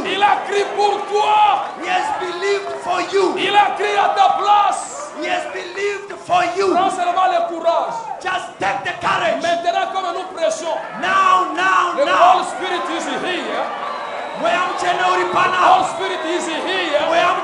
Il a crié pour toi. He has believed for you. Il a crié à ta place. He has believed for you. Prends seulement le courage. Just take the courage. Maintenant, comme nous prêchons, Now, the now. Holy Spirit is here. Holy Holy Spirit is here.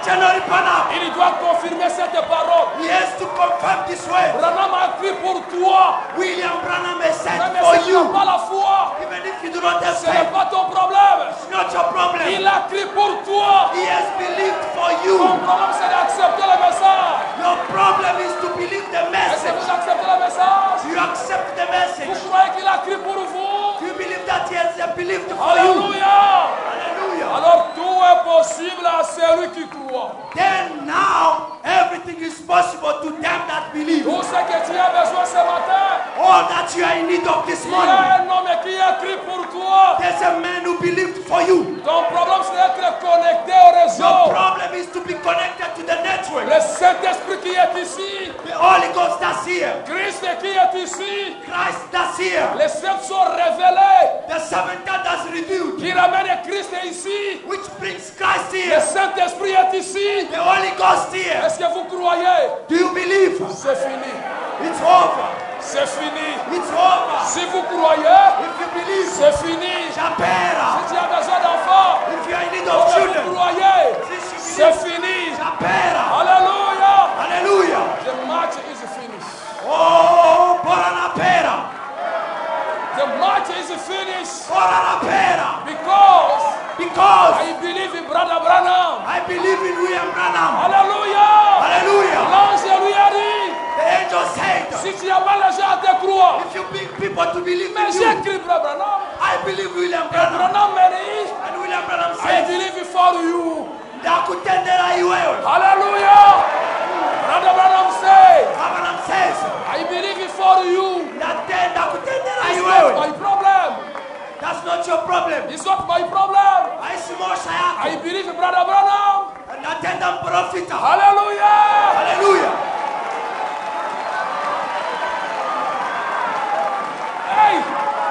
Il doit confirmer cette parole. He has to confirm this word. Branham a crié pour toi. William Branham has said Même for si tu n'as you. pas la foi, Even if you do not have ce n'est faith, pas ton problème. it's not your problem. Il a crié pour toi. He has believed for you. Ton problème, c'est d'accepter le message. Your problem is to believe the Est-ce que message. vous acceptez le message? You accept the Vous message. croyez qu'il a crié pour vous? You believe that he has believed for you. Alléluia. Hallelujah. Alors tout est possible à celui qui croit. Then now everything is possible to them that believe. Tout ce que tu as besoin ce matin, All that you are in need of this il y morning. a un homme qui a crié pour toi. There's a man who believed for you. Ton problème c'est d'être connecté au Your réseau. problem is to be connected to the network. Le Saint-Esprit qui est ici, The Holy Ghost that's here. Christ qui est ici, Christ that's here. les sept sont révélés, The seventh God that's revealed. qui ramène Christ ici. Which brings Christ Le here. Saint-Esprit est ici. The Holy Ghost here. Est-ce que vous croyez? Do you believe? C'est fini. It's over. C'est fini. It's over. Si vous croyez, If you believe, c'est fini. Japera. Si tu as besoin d'enfants, If you are in need si of vous children, croyez, since you c'est believe, fini. Japera. Alléluia. Hallelujah. The match is finished. Oh, Boranapera. The match is finished Boranapera. because Because I believe in Brother Branham. I believe in William Branham. Alléluia. Hallelujah. L'ange lui a dit, The angel said, si tu as mal les gens à te croire, if you bring people to believe mais in j'ai you, écrit Brother Branham. I believe William Branham. Branham m'a dit, And William Branham I says, believe for you. Ndakutendera iwewe. Hallelujah. Brother Branham said, Branham says, I believe for you. ndakutendera It's not iwewe. my problem. That's not your problem. It's not my problem. Aisimosha I yako. believe in Brother Branham. Natenda mprofita. Hallelujah. Hallelujah. Hey,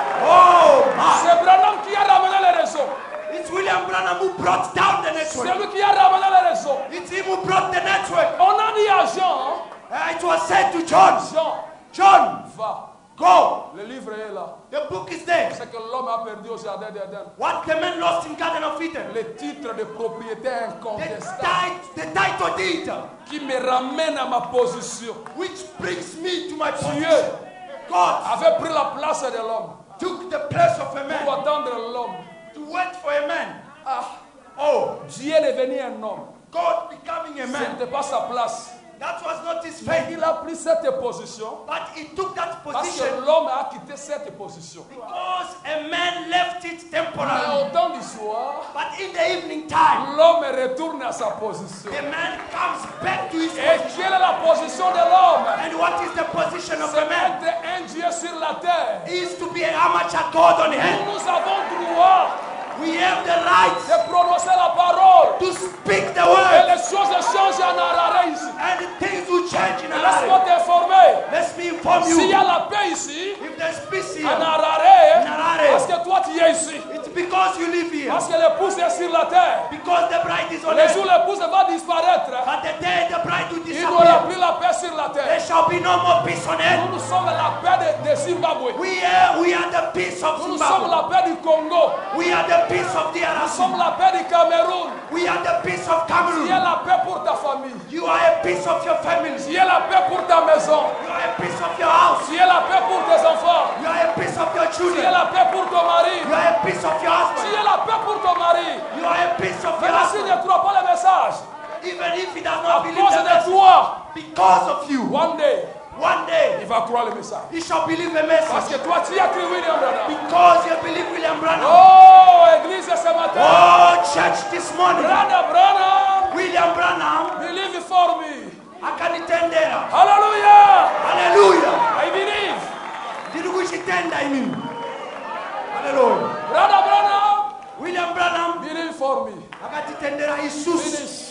Oh, my. c'est Branham qui a ramené les réseaux. It's William Branham who brought down the C'est network. lui qui a ramené les réseaux. It's him who brought the network. On a dit à Jean, It was said to John, Jean, John, va. go. Le livre est là. The book is there. C'est que l'homme a perdu au jardin d'Éden. What the man lost in Garden of Eden. Le titre de propriété incontestable The title deed, qui me ramène à ma position. which brings me to my Dieu position. God avait pris la place de l'homme took the place of a pour man attendre l'homme. to wait for a man. Ah, Oh, Dieu est devenu un homme. God becoming a Ce man. n'était pas sa place. That was not his Mais fate. il a pris cette position But he took that parce position que l'homme a quitté cette position. because a man left it Mais temporarily. au temps du soir, But in the evening time, l'homme retourne à sa position. the man comes back to his Et position. quelle est la position de l'homme? And what is the position of C'est the man? être un Dieu sur la terre. Is to be an amateur God on earth. Nous avons droit We have the right de prononcer la parole. to speak the Et word. les choses changent en arrêt ici. And things will change in our Laisse-moi life. t'informer. Let's be inform S'il y you. a la paix ici, If there's peace en here, arrêt, Harare. parce que toi tu es ici. it's because you live here. Parce que l'épouse est sur la terre. Because the bride is on Le jour où earth. l'épouse va disparaître, But the day the bride will il n'y aura disappear, plus la paix sur la there terre. shall be no more peace on earth. Nous sommes la paix de Zimbabwe. We are the peace of Nous sommes Zimbabwe. la paix du Congo. We are the peace of the Nous sommes RRC. la paix du Cameroun. We are the peace of Tu es Cameroon. la paix pour ta famille. You are a piece of your family. Tu es la paix pour ta maison. You are a piece of your house. Tu es la paix pour tes enfants. You are a piece of your Tu es children. la paix pour ton mari. You are a piece of your Tu husband. es la paix pour ton mari. You are a piece of your Même s'il husband. ne croit pas le message, Even if he does à not believe cause the de message, toi, because of you, one day, one day il va croire le message. he shall believe the Parce message. que toi, tu as cru William Branham. Because you believe William Branham. Oh, église ce matin. Oh, church this morning. Brother Branham, William Branham believe for me. akanitendera. Hallelujah. Hallelujah. I believe. Did we tender in him? Hallelujah. Brother Branham, William Branham believe for me. akatitendera Jesus. Finish.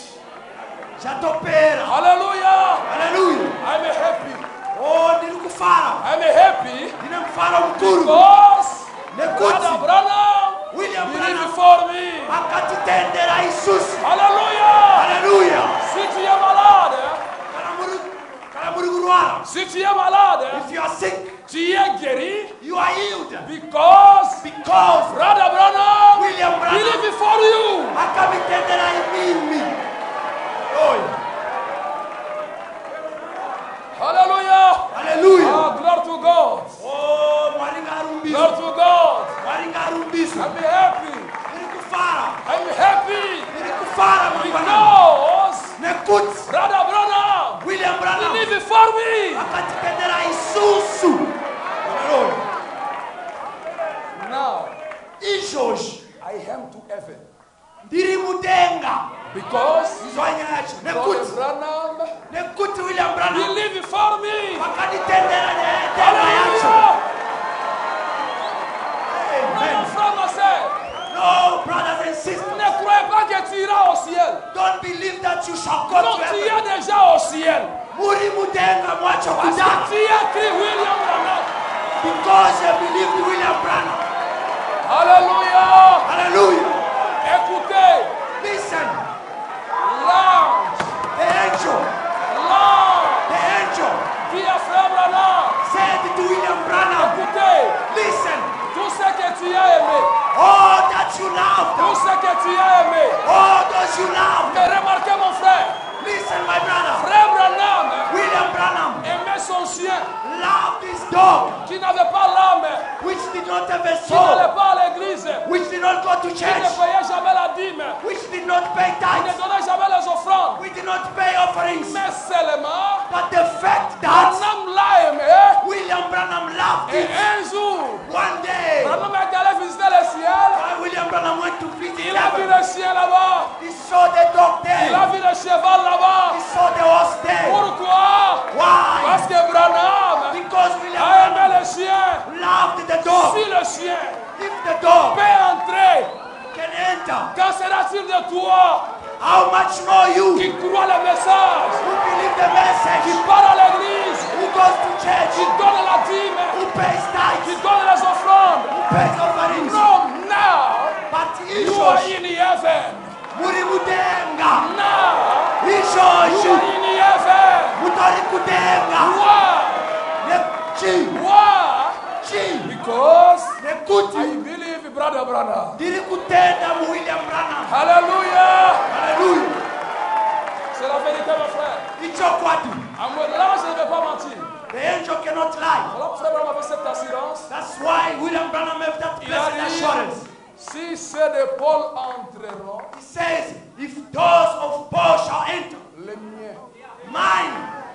Chatopera. Hallelujah. Hallelujah. I'm happy. Oh, ndikufara. I'm happy Ndine mfara mkuru. because Nekuti. Brother Branham William William believe Branham for me. akatitendera isusu. Alléluia. Hallelujah. Si tu es malade, Kana muri kurwara. si tu es malade, If you are sick, tu es guéri you are healed. because Because Brother Branham William Branham believe for you. akamitendera mimi. Oh, Hallelujah. hallelujah. Ah, glory to God. Oh, mwaringa arumbizo. Glory to God. Mwaringa arumbizo. I'm happy. Nirikufara. I'm happy Nirikufara mwana. because Nekuti. Brother Branham William Branham believe for me. akatitendera isusu. Hallelujah. Now Ishoshi. I am to heaven Ndiri mudenga. because Izwanya yacho. Brother Nekuti. Branham Nekuti William Branham believe for me. akatitendera denga yacho. Hallelujah. Amen. Mon frère, ma soeur, No, brothers and sisters. ne croyez pas que tu iras au ciel. Don't believe that you shall go Non, to tu heaven. es déjà au ciel. Muri mudenga mwacho Parce kudana. que tu as écrit William Branham. Because you believe William Branham. Alléluia. Hallelujah. Écoutez, Listen. l'ange, The angel. The angel dit à frère Branham, said to William Branham, écoutez, listen. tout ce que tu as aimé, All that you tout loved. ce que tu as aimé. All those you loved. Mais remarquez mon frère, Listen, my brother. frère Branham William Branham aimait son chien loved his dog, qui n'avait pas l'âme, which did not have a qui n'allait soul, pas à l'église, which did not go to qui ne church, payait jamais la dîme, which did not pay qui ne tithes, donnait jamais les offrandes. which did not pay offerings. Mais seulement, But the fact that Branham l'a aimé. William Branham loved Et it, un jour, one day, Branham est allé visiter le ciel. while William Branham went to visit Il a vu heaven, le chien là-bas. he saw the dog Il a there. vu le cheval là-bas. He saw the horse there. Pourquoi? Why? Parce que Branham Because William a aimé Branham le chien. loved the dog. Si le chien If the dog peut entrer, can enter, qu'en sera-t-il de toi how much more you qui crois le message, who believe the qui message, part à l'église, who goes to qui church, donne la dîme, who pays qui tithes, donne les offrandes? who pays offerings. No, now But you are Ishoshi, in heaven. muri mudenga. Now you Ishoshi, are in heaven. mutori kudenga. Why? Neki, Why? chi, Because nekuti. I believe Brother Branham. Ndiri kutenda mu William Branham. Hallelujah. Hallelujah. C'est la vérité, mon frère. Icho kwatu. Là, je ne vais pas mentir. The angel cannot lie. Voilà pourquoi Branham avait cette assurance. That's why William Branham have that Il a blessed dit, assurance. si ceux de Paul entreront, He says, if those of Paul shall enter, les miens. mine,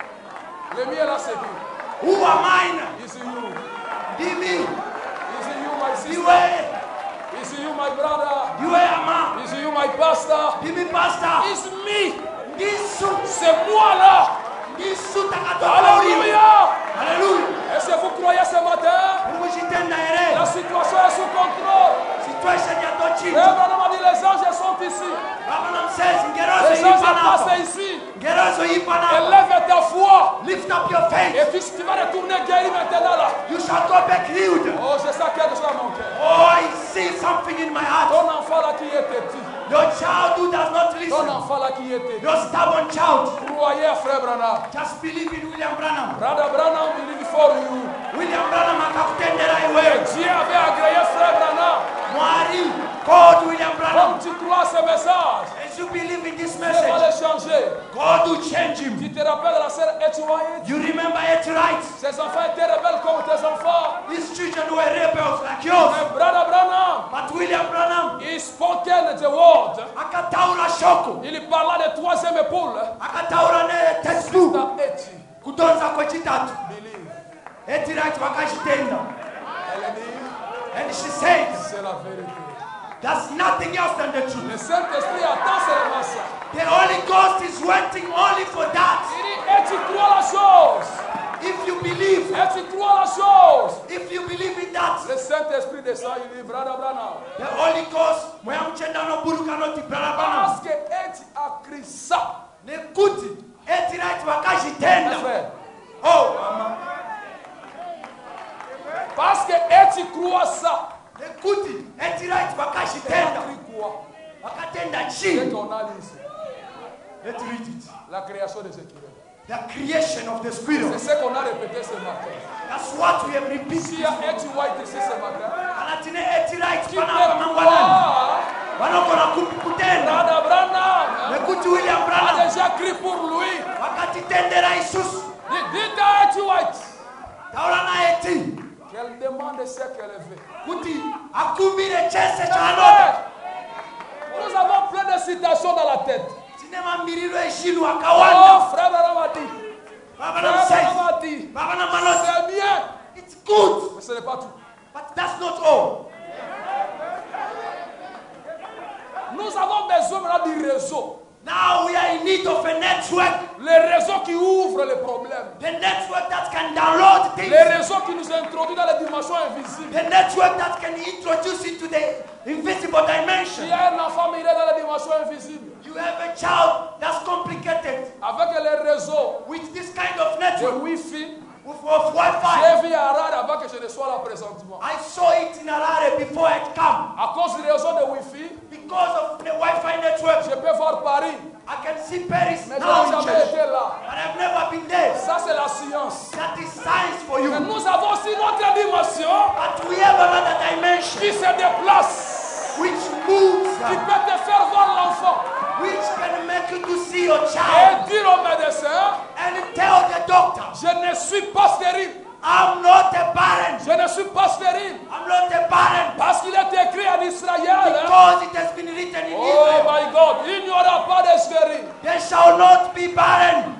Les miens là, c'est qui? who are mine, Is you. be me, Is you my be sister? way, Is you my brother? be way ama, Is you my pastor? be me pastor, Is me. Gisu, C'est moi là. Gisu takatoka uriwe. Alléluia. Hallelujah. Est-ce que vous croyez ce matin? Mungu jitenda La ere, situation est sous contrôle. situation ya tochi. Frère Branham a dit les anges sont ici. Branham says, Les ngerozo anges yipa passent napo, ici. ngerozo yipa napo. Élève ta foi. Lift up your faith. Et puis tu vas retourner guéri maintenant là. You shall go back healed. Oh, je sais quelque chose à mon cœur. Oh, I see something in my heart. Ton enfant là qui est petit. Your child who does not Ton listen. enfant là qui est petit. Your stubborn child. Croyez à frère Branham. Just believe in William Branham. Brother Branham believe for you. William Branham akakutendera Et iwewe. Dieu avait agréé frère Branham. Mwari called William Branham. Comme tu crois à ce message, As you believe in this Dieu va message, le changer. God will change him. Tu te rappelles la sœur Etouaïd? You remember it right. Ses enfants étaient rebelles comme tes enfants. These children were rebels like yours. Mais Brother Branham, But William Branham he spoken the word. akataura shoko. Il parla de troisième épaule. Akataura ne textbook. Sister Eti, Kutonza kwechitatu. believe. Eti right wakashitenda. Elle dit, And she said, c'est la vérité. there's nothing else than the truth. Le Saint-Esprit attend seulement ça. The Holy Ghost is waiting only for that. Il dit, et tu crois la chose. If you believe, Et tu crois la chose. if you believe in that, Le Saint-Esprit descend, il dit, Brother Branham, the Holy Ghost, mwamchenda no buruka no tibrana parce bana. que Eti a cru ça. Nekuti, eti right Mes wakashitenda. frères, Oh, mama. parce que Eti croit ça. Nekuti kuti etiright Et vakazvitenda on crie quoi? vakatenda Dès chii. qu'on a lu ici, Let's read it. la création de ce qui est. The creation of the C'est squirrel. ce qu'on a répété ce matin. That's what we have repeated. S'il y a Eti White ici ce matin, Anatine etiright qui peut panapa mangwanani. croire Vanogona kutenda. Brother Branham Nekuti William a Branham déjà crié pour lui. vakatitendera isusu. Dites à Eti White Taura naye ti qu'elle demande ce qu'elle veut. kuti akumbire chese chaanoda. Nous avons plein de citations dans la tête. Tine mamiriro ezvinhu Oh, akawanda. frère Branham a dit. Baba Frère namusai. Branham a dit. Baba namanoti. C'est bien, It's good, mais ce n'est pas tout. but that's not all. Nous avons besoin maintenant du réseau. Now we are in need of a network. Le réseau qui ouvre les problèmes. The network that can download things. Le réseau qui nous introduit dans les dimensions invisibles. The network that can introduce into the invisible Il dimension. y a un enfant, mais il est dans les dimensions invisibles. You have a child that's complicated Avec les réseaux with this kind of de network, Wi-Fi, of Wi-Fi. j'ai vu Harare avant que je ne sois là présentement. I saw it in Harare before it come. À cause du réseau de Wi-Fi, Because of the Wi-Fi network, je peux voir Paris, I can see Paris mais je now n'ai in jamais church. été là. But I've never been there. Ça, c'est la science. That is science for you. Mais nous avons aussi notre dimension But we have another dimension qui se déplace, which moves, qui peut te faire voir l'enfant which can make you to see your et child dire au médecin, and tell the doctor, je ne suis pas stérile. I'm not a parent. Je ne suis pas stérile. I'm not a parent. Parce qu'il est écrit en Israël. Hein? Because it has been written in Oh Israel, my God, il n'y aura pas de stérile. they shall not be barren.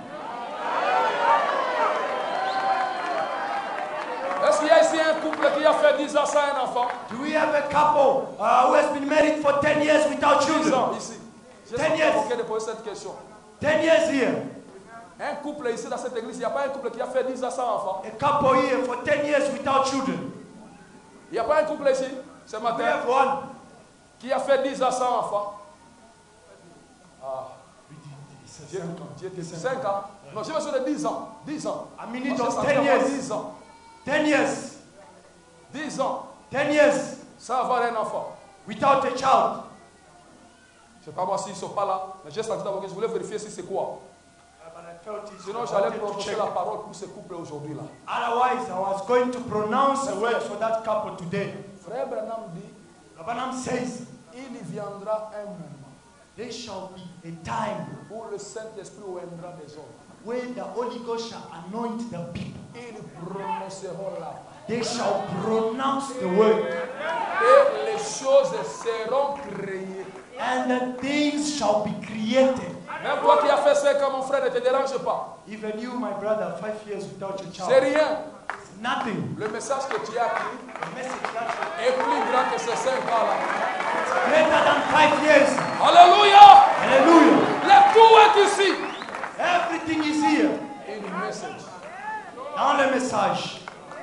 Est-ce qu'il y a ici un couple qui a fait 10 ans sans un enfant? Do we have a couple who has been married for 10 years without 10 children? ans ici. Je 10 suis years. convoqué de poser cette question. 10 years here. Un couple ici dans cette église, il n'y a pas un couple qui a fait 10 ans sans enfant. A couple here for 10 years without children. Il n'y a pas un couple ici ce We matin have one. qui a fait 10 ans sans enfant. Ah, Dieu te 5 ans. Non, je me suis de 10 ans. 10 ans. A minute Parce of que ça 10 fait years. 10 ans. 10 years. 10 ans 10 years sans avoir un enfant. without a child. Je ne sais pas moi s'ils ne sont pas là, mais j'ai senti d'abord que je voulais vérifier si c'est quoi. But I felt it. Sinon, I j'allais wanted to prononcer check. la parole pour ce couple aujourd'hui là. Otherwise, I was going to pronounce a word for that couple today. Frère Branham dit, Abraham says, il y viendra un moment there shall be a time où le Saint-Esprit oindra des hommes. when the Holy Ghost shall anoint the people. Ils prononceront la parole. They shall pronounce the word, Et les choses seront créées. and the things shall be created. Même toi qui as fait 5 ans, mon frère, ne te dérange pas. Even you, my brother, 5 years without your C'est child. rien. It's nothing. Le message que tu as pris The message that est plus grand que ces 5 ans-là. greater than 5 years. Alléluia! Hallelujah. Le tout est ici. Everything is here. Une message. Dans le message.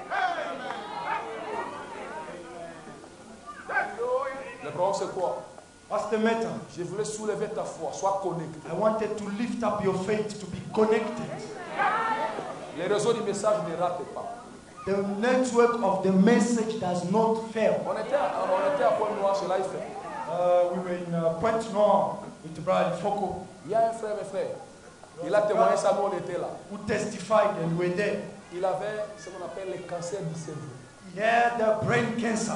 Le problème, c'est quoi? What's the matter? Je voulais soulever ta foi. Sois connecté. I wanted to lift up your faith to be connected. Les réseaux du message ne ratent pas. The network of the message does not fail. On était à Pointe-Noire chez l'IFE. We were in Pointe Noire with Brother Foko, Il y a un frère, mes frères. Il a témoigné ça, nous on était là. who testified and were there. Il avait ce qu'on appelle le cancer du cerveau. He had the brain cancer.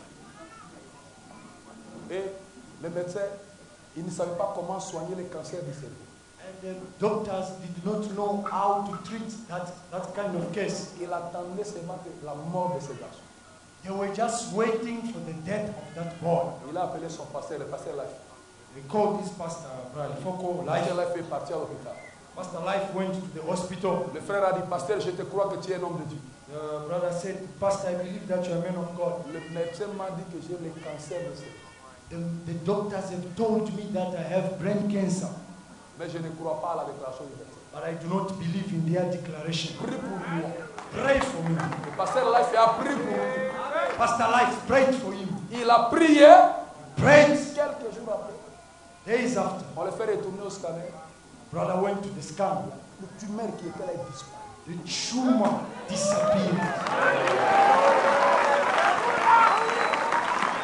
Et les médecins, ils ne savaient pas comment soigner le cancer du cerveau. And the doctors did not know how to treat that kind of case. Il attendait seulement la mort de ce garçon. They were just waiting for the death of that boy. Il a appelé son pasteur, le pasteur Life. They called this pastor, Brother Foko, Le pasteur Life. Life est parti à l'hôpital. Pastor Life went to the hospital. Le frère a dit, pasteur, je te crois que tu es un homme de Dieu. The brother said, Pastor, I believe that you are a man of God. Le médecin m'a dit que j'ai le cancer du cerveau. The doctors have told me that I have brain cancer, Mais je ne crois pas à la déclaration du médecin. but I do not believe in their declaration. Prie pour moi. Pray for me. Le pasteur Life a prié pour lui. Pastor Life prayed for him. Il a prié. Prayed. Quelques jours après, Days after, on le fait retourner au scanner. brother went to the scan. Le tumeur qui était là est disparu. The tumor disappeared.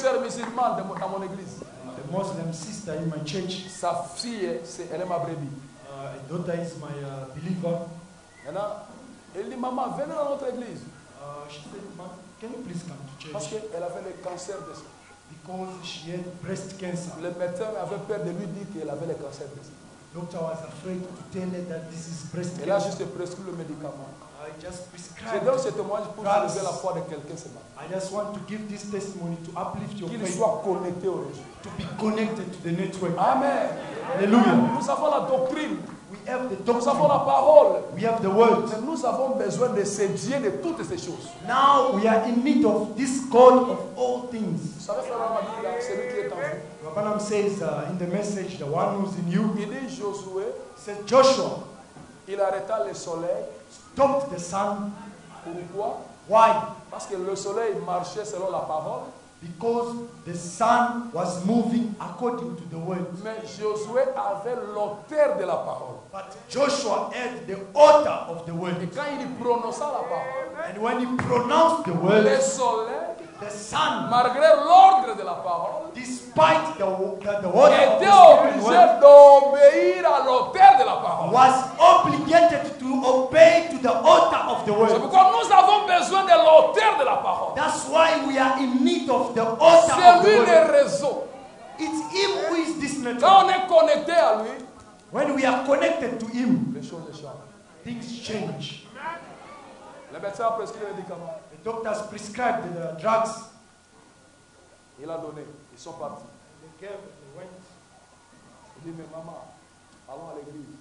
sœur musulmane dans mon église. A Muslim sister in my church. Sa fille, elle est ma brebis. A daughter is my believer. Maintenant, elle dit, maman, venez dans notre église. She said, "Mom, can you please come to Parce church?" qu'elle avait le cancer de sein. Because she had breast cancer. Le médecin avait peur de lui dire qu'elle avait le cancer de sein. Doctor was afraid to tell her that this is breast Elle a cancer. juste prescrit le médicament. I just Je prescribed. donne ce témoignage pour élever la foi de quelqu'un ce matin. I just want to give this testimony to uplift your Qu'il faith, soit connecté au réseau. to be connected to the network. Amen. Hallelujah. Nous avons la doctrine. We have the Nous avons la doctrine. parole. We have the word. Mais nous avons besoin de se dier de toutes ces choses. Now we are in need of this God of all things. Vous savez, frère Abraham dit, là, celui qui est en vous. Rabbanam says in the message, the one who's in you, Il dit Josué, says Joshua il arrêta le soleil. stopped the sun. Pourquoi? Why? Parce que le soleil marchait selon la parole. Because the sun was moving according to the word. Mais Josué avait l'auteur de la parole. But Joshua had the author of the word. Et quand il prononça la parole, And when he pronounced the word, le soleil, the sun, malgré l'ordre de la parole, despite the order of était the spoken obligé word, d'obéir à l'auteur de la parole. was obligated to obey to the author of the C'est word. pourquoi nous avons besoin de l'auteur de la parole. That's why we are in need of the author C'est of the lui word. le réseau. It's him who is this network. Quand on est connecté à lui, When we are connected to him, les choses changent. things change. Le médecin a prescrit les médicaments. The doctors prescribed the drugs. Il a donné. Ils sont partis. They gave, they went. Il dit, mais maman, allons à l'église.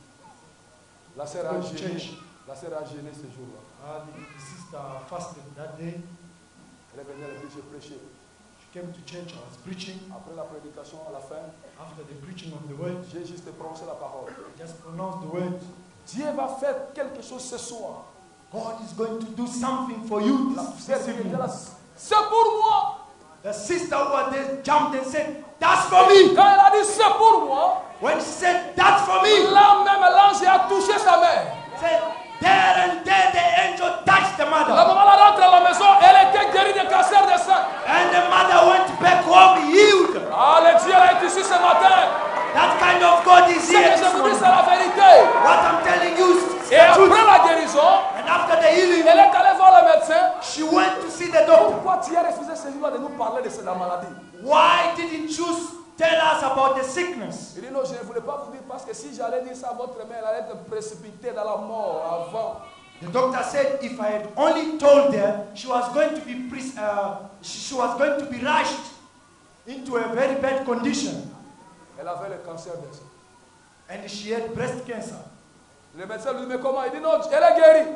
La sœur a Go to gêné. church. La sœur a gêné ce jour-là. The sister fasted that day. Elle est venue à l'église, j'ai prêché. She came to church. I was preaching. Après la prédication, à la fin, After the preaching of the word, j'ai juste prononcé la parole. I just pronounced the word. Dieu va faire quelque chose ce soir. God is going to do something for you La this sœur qui était evening. là, c'est pour moi. The sister who was there jumped and said, "That's for me." Quand elle a dit c'est pour moi, When she said, "That's for me," là même l'ange a touché sa mère. said, there and there the angel touched the La mother. maman la rentre à la maison, elle était guérie de cancer de sein. And the mother went back home healed. Ah, le Dieu est ici ce matin. That kind of God is Ce here que je this vous dis, morning. c'est la vérité. What I'm telling you is Et the truth. après la guérison, And after the healing, elle est allée voir le médecin. she went to see the doctor. Pourquoi tu as refusé ce jour-là de nous parler de la maladie? Why didn't you tell us about the sickness? Il dit non, je ne voulais pas vous dire parce que si j'allais dire ça à votre mère, elle allait être précipitée dans la mort avant. The doctor said if I had only told her, she was going to be she was going to be rushed into a very bad condition, Elle avait le cancer de sein. and she had breast cancer. Le médecin lui dit mais comment? Il dit non, elle est guérie.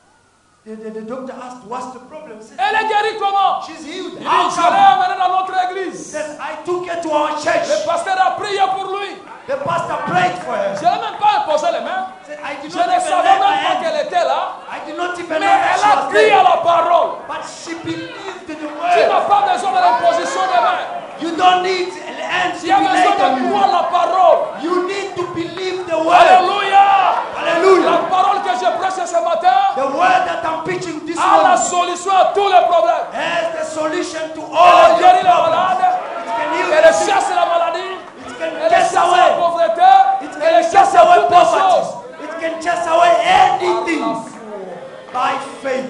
The doctor asked, "What's the problem?" He said, Elle est guérie comment? "She's healed." Il dit How je l'ai come? amenée dans notre He église. said, "I took her to our Le church. pasteur a prié pour lui. The pastor prayed for her." Je n'ai même pas imposé les mains. He said, "I did Je not ne even savais lay même my pas hand. qu'elle était là. I did not even Mais know that elle she a was crié à there." la parole. But she believed in the Tu n'as word. pas besoin de l'imposition des mains. You don't need hands to Tu as be besoin laid on de you. croire la parole. You need to believe the word. Alléluia. La Hallelujah. parole que je prêche ce matin The word that I'm preaching this a la morning solution à tous les problèmes. has the solution to Elle all your guérit la problems. malade. It can heal Elle the sick. chasse la maladie. It can Elle chase chasse la away. pauvreté. It Elle can chasse chase away toutes les choses. poverty. It can chase away Par la anything foi. by faith.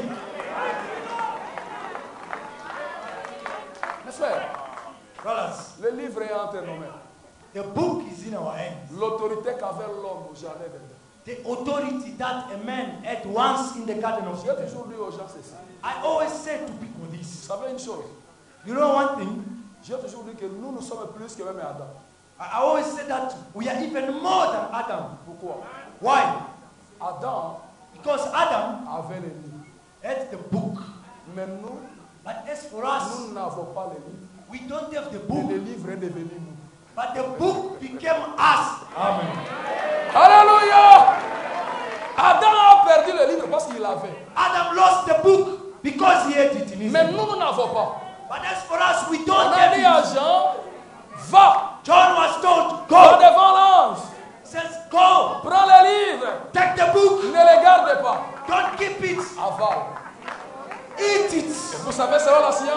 Mes frères, Brothers, le livre est entre nos mains. the book is in our hands. L'autorité qu'avait l'homme au jardin d'Éden. The authority that a man had once in the Garden of J'ai Eden. toujours dit aux gens ceci. I always say to people Vous this. savez une chose? You know one thing? J'ai toujours dit que nous sommes plus que même Adam. I always say that we are even more than Adam. Pourquoi? Why? Adam Because Adam avait le livre. had the book. Mais nous, But as for us, nous n'avons pas le livre. we don't have the Et book. le livre est devenu nous. But the book became us. Amen. Alléluia! Adam a perdu le livre parce qu'il l'avait. Adam lost the book because he had it in his Mais hand. nous, nous n'avons pas. But as for us, we On don't a have dit à it. Jean, va, John was told, va go. devant l'ange, Says, go. prends le livre, Take the book. ne le garde pas, Don't keep it. avale. Eat it. Vous savez, selon la science,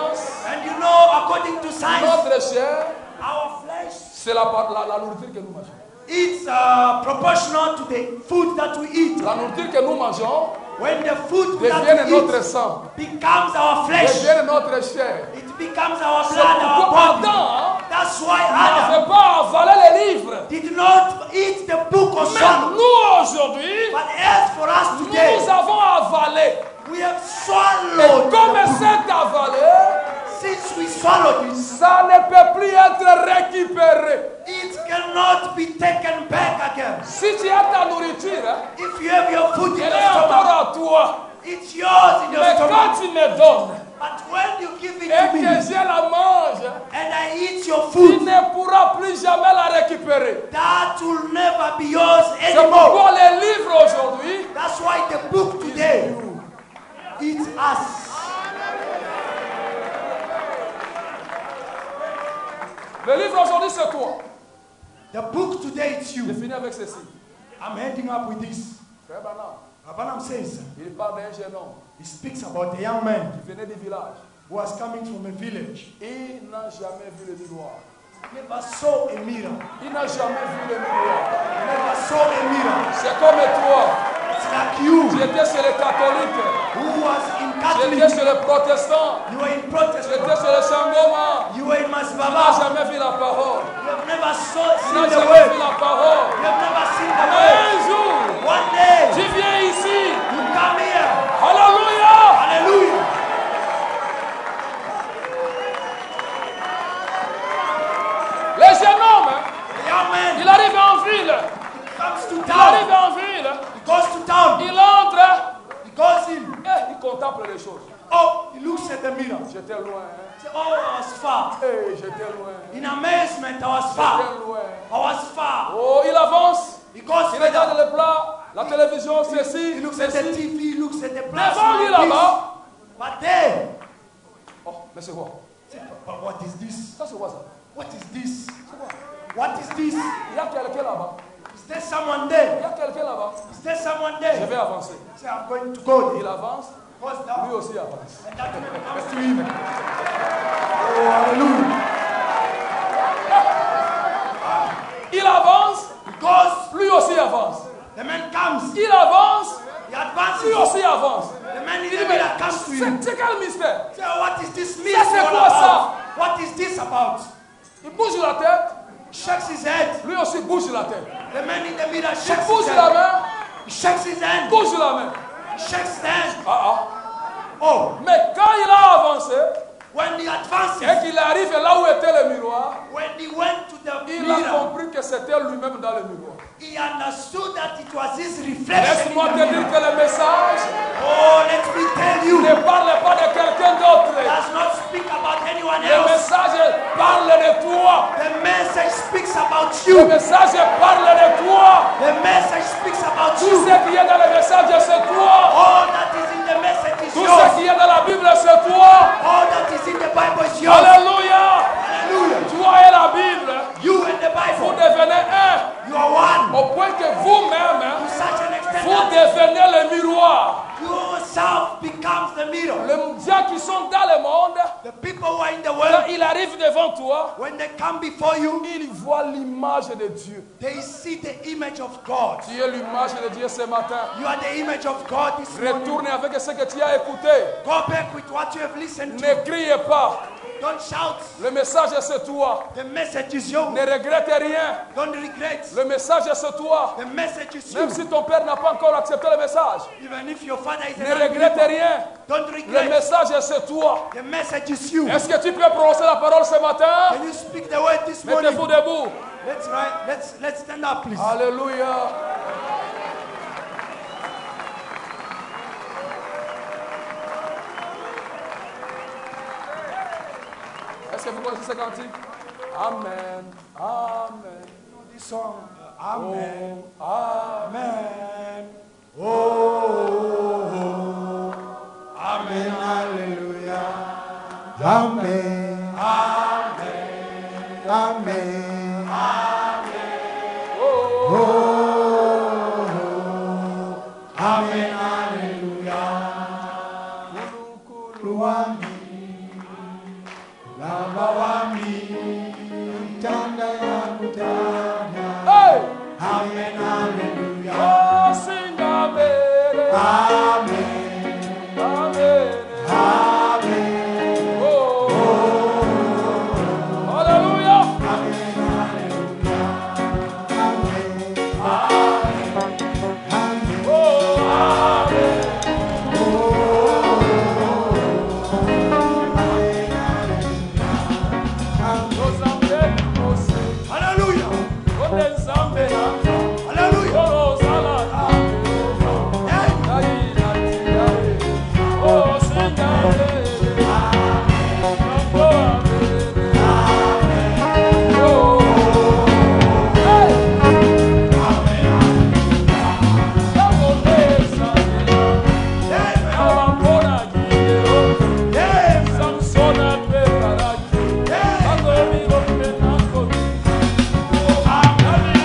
And you know, according to science, notre chair, our flesh c'est la nourriture que nous mangeons. it's proportional to the food that we eat. La nourriture que nous mangeons When the food that devient we notre eat sang, becomes our flesh, devient notre chair. it becomes our C'est blood, our pourquoi body. Adam That's why Adam n'avait pas avalé les livres. did not eat the book of Mais Song. nous aujourd'hui, But as for us today, nous avons avalé. we have Et swallowed comme the book. c'est avalé, Since we swallowed it, ça ne peut plus être récupéré. it cannot be taken back again. Si tu as ta nourriture, If you have your food in elle your est encore stomach, à toi. it's yours in your Mais stomach. quand tu me donnes But when you give it et to me, que je la mange, and I eat your tu food, ne pourras plus jamais la récupérer. that will never be yours C'est anymore. pourquoi les livres aujourd'hui, That's why the book today, it's us. le livre aujourd'hui c'est toi. The book today, it's Je you. finis avec ceci. I'm ending up with this. Frère Branham, Abanam says, il parle d'un jeune homme he speaks about a young man qui venait du village. who was coming from a village. Il n'a jamais vu le miroir. Never saw a mirror. Il n'a jamais vu le miroir. Never saw a mirror. C'est comme toi. It's like you Tu étais chez les catholiques. who was in Tu Catholic. étais chez les protestants. You were in Tu Protestant. étais chez les Sangoma. You were in Tu n'as Masbaba. jamais vu la parole. You have never Tu seen n'as the jamais word. vu la parole. You have never seen the Mais word. un jour, One day, tu viens ici. you come here. Alléluia. Hallelujah. Les jeunes hommes, The young man il arrive en ville. comes to Il arrive town. en ville. He goes to town. Il entre He goes in. et il contemple les choses. Oh, he looks at the mirror. J'étais loin. Hein. He says, oh, I was far. Hey, j'étais loin. In amazement, I was far. J'étais loin. I was far. Oh, il avance. He goes Il regarde further. le plat, la télévision, ceci, He looks at the ceci. TV, he looks at the Devant lui plasma. là-bas. But there, Oh, mais c'est quoi? but what is this? Ça c'est quoi ça? What is this? C'est quoi? What is this? Il y a quelqu'un là-bas. Is there someone Il there? y a quelqu'un là-bas. Is there someone Je there? vais avancer. Say, I'm going to go Il there. avance, Goes lui down. aussi avance. And that man comes to him. Oh, hallelujah. Il avance, He goes. lui aussi avance. The man comes. Il avance, He advances. lui aussi avance. The man in Il the dit, mais mirror comes to him. c'est quel mystère? Say, oh, what is this Ça, meal c'est all quoi about? ça? What is this about? Il bouge la tête, Shakes his head. lui aussi bouge la tête. The man in the mirror Il shakes bouge his la head. main, He shakes his hand. bouge la main. He shakes his hand. Ah. Oh, Mais quand il a avancé when he advances, et qu'il arrive là où était le miroir, when he went to the il a mirror, compris que c'était lui-même dans le miroir. he understood that it was his reflection. Laisse-moi in te the dire mirror. que le message Oh, let me tell you, ne parle pas de quelqu'un d'autre. does not speak about anyone Le else. message parle de toi. The message speaks about Le you. message parle de toi. The message speaks about Tout you. ce qui est dans le message, c'est toi. All that is in the message is Tout ce yours. qui est dans la Bible, c'est toi. All that is in the Bible is yours. Alléluia. Hallelujah. Toi et la Bible, You and the vous Bible, devenez un. you are one. Au point que vous-même, To such an extent vous that devenez le miroir. yourself becomes the mirror. Les gens qui sont dans le monde, The people who are in the quand world, il arrive devant toi, when they come before you, ils voient l'image de Dieu. they see the image of God. Tu es l'image de Dieu ce matin. You are the image of God this morning. Retourne avec ce que tu as écouté. Go back with what you have listened to. Ne criez pas. Don't shout. Le message c'est toi. The message is yours. Ne regrette rien. Don't regret. Le message c'est toi. The message is Même you. si ton père n'a pas encore accepté le message, Even if your father is ne an regrette unbeliever, rien. don't Le regret. message c'est toi. The message is you. Est-ce que tu peux prononcer la parole ce matin? Can you speak the word this morning? Mettez-vous debout. Let's stand up, please. Alléluia. Est-ce que vous connaissez ce cantique? Amen. Amen. This song. Amen. Oh, amen. Amen. Oh, Amen. Hallelujah. Amen. Amen. Amen. Oh, Amen. Hallelujah. Kuluami. Amen. Hallelujah. Oh, sing amen. Amen. Amen. Amen. Oh, hallelujah. Amen. Hallelujah. Amen. Amen. Amen. Oh, amen. Nos amen, nos Hallelujah. Oden zambe na Hallelujah. oh salada. Hey. Dai na dai. Oh sing amen. Oh amen. Oh. Hey. Vamos nessa. Amen. Abambona gidero. Amen. Samsona prepara. Agomi opena komi. Oh amen.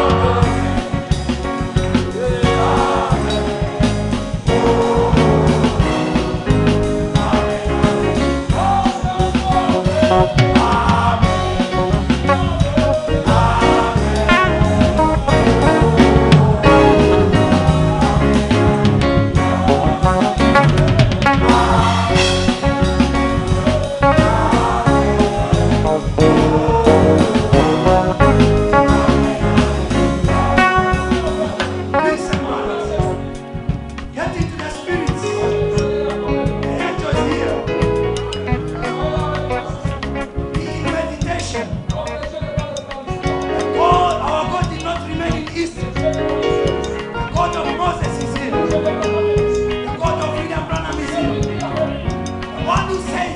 Listen, brothers. Get into the spirits. The angel is here. Be in meditation. God, our God did not remain in East. The God of Moses is here. The God of William Branham is here. The one who said,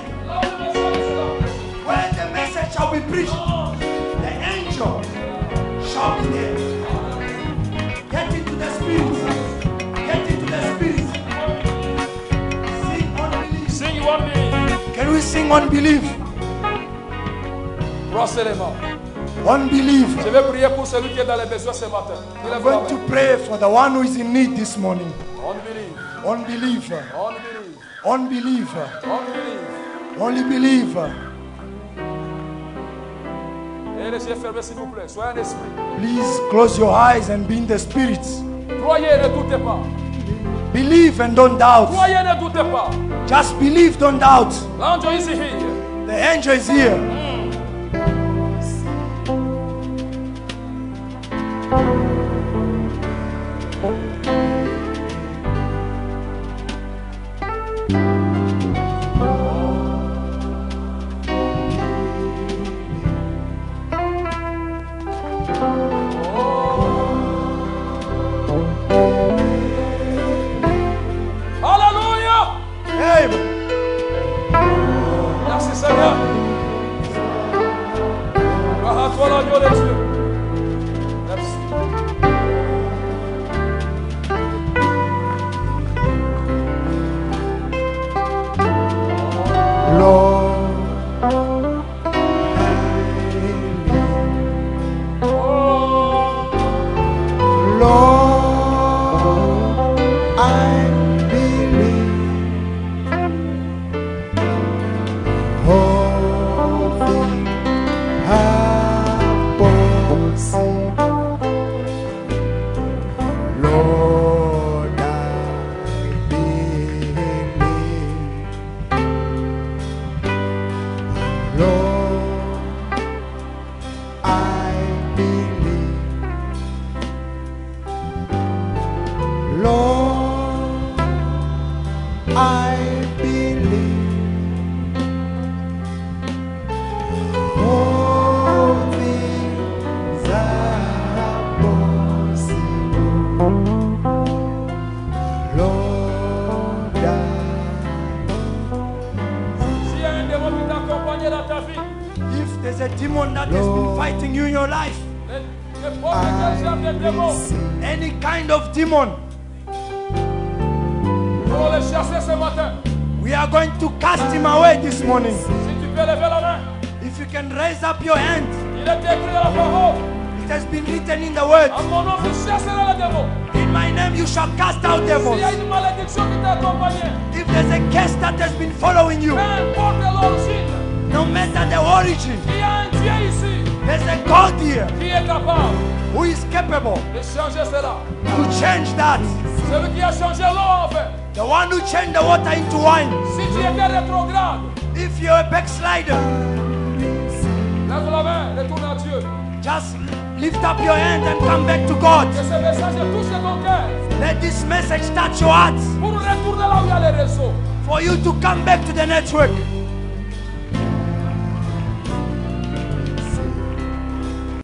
when the message shall be preached, the angel shall be there. Get into the spirits. Get into the spirits. Sing unbelief. Sing one minute. Can we sing unbelief? Brossez les mains. Unbelief. Je vais prier pour celui qui est dans les besoins ce matin. Il est I'm going to pray for the one who is in need this morning. Unbelief. Unbeliever. Unbelief. Unbeliever. Unbelief. Only believer. Et les yeux fermés s'il vous plaît. Soyez un esprit. Please close your eyes and be in the spirits. Croyez, ne doutez pas. Believe and don't doubt. Croyez, ne doutez pas. Just believe, don't doubt. L'ange is here. The angel is here. Alléluia. Amen. Merci Seigneur. Gloire à toi l'agneau de Dieu. Merci. Lord, Lord, I believe all things are possible. Lord, I believe. Lord, I believe. Lord, I believe. All things are possible. Lord, S'il y a un démon qui t'accompagne dans ta vie, if there's a demon that has been fighting you in your life, n'importe quel genre de démon, any kind of demon, nous allons le chasser ce matin. we are going to cast him away this morning. Si tu peux lever la main, If you can raise up your hand, il est écrit dans la parole. it has been written in the word, En mon nom, tu chasseras le démon. in my name you shall cast out S'il y a devils. une malédiction qui t'accompagne, If there's a curse that has been following you, peu importe l'origine, no matter the origin, il y a un Dieu ici. There's a God here qui est capable who is capable de changer cela. to change that. Celui qui a changé l'eau en fait. The one who changed the water into wine. Si tu étais rétrograde, If you're a backslider, lève la main, retourne à Dieu. just lift up your hand and come back to God. Que ce message touche ton cœur Let this message touch your heart pour retourner là où il y a les réseaux. for you to come back to the network.